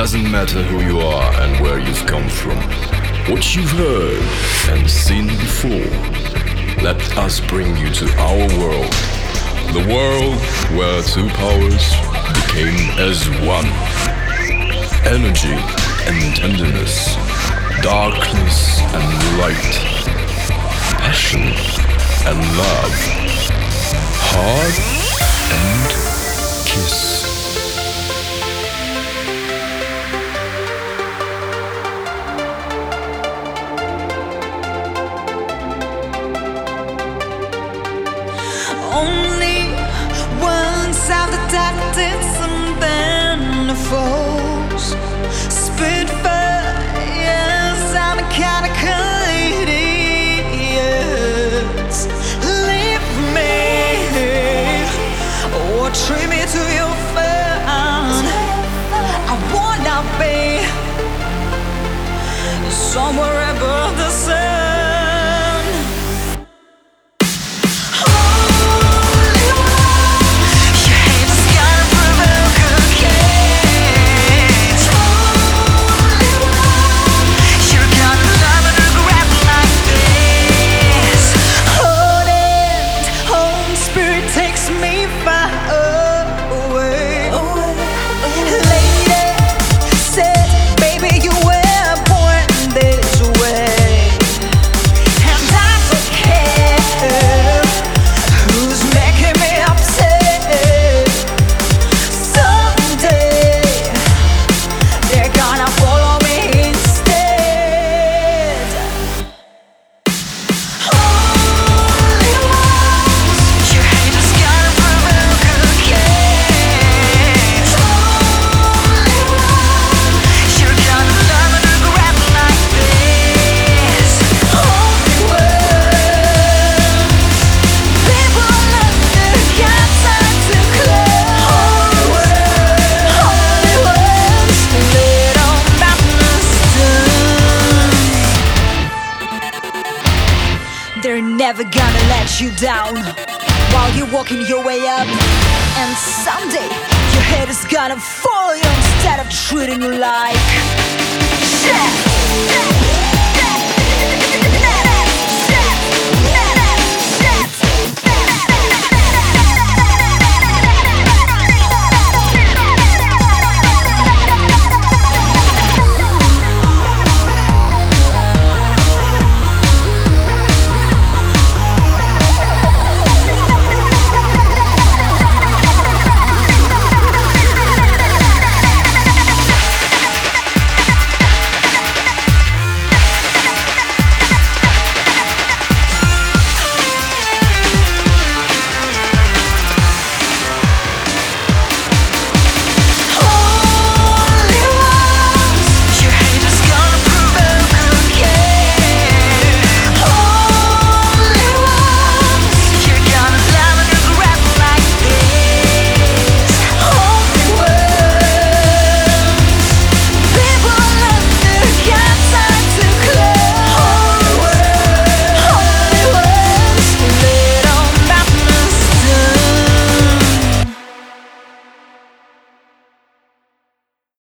doesn't matter who you are and where you've come from, what you've heard and seen before. Let us bring you to our world, the world where two powers became as one. Energy and tenderness, darkness and light, passion and love, heart and kiss. Only once I've detected some manifolds. Spitfires, I'm a kind of idiots. Leave me or treat me to your fan. I wanna be somewhere above the sun. They're never gonna let you down while you're walking your way up. And someday your head is gonna follow you instead of treating you like shit.